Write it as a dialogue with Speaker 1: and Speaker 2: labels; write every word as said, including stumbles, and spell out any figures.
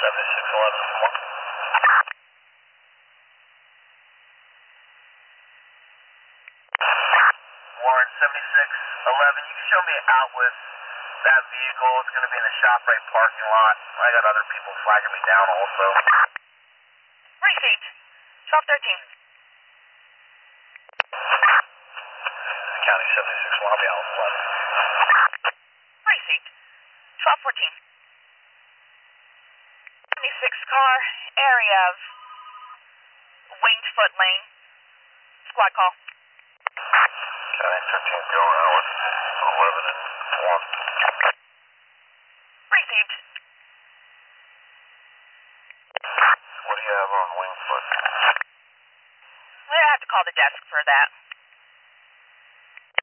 Speaker 1: seventy-six eleven, come on. Warren, seventy-six eleven, you can show me out with that vehicle. It's going to be in the ShopRite parking lot. I got other people flagging me down also.
Speaker 2: Received. twelve thirteen.
Speaker 1: County seventy-six Lobby, Allen eleven.
Speaker 2: Received. twelve fourteen. seventy-six car, area of Winged Foot Lane. Squad call.
Speaker 1: County thirteen, going out with eleven and one.
Speaker 2: Received.
Speaker 1: What do you have on Winged Foot?
Speaker 2: I have to call the desk for that.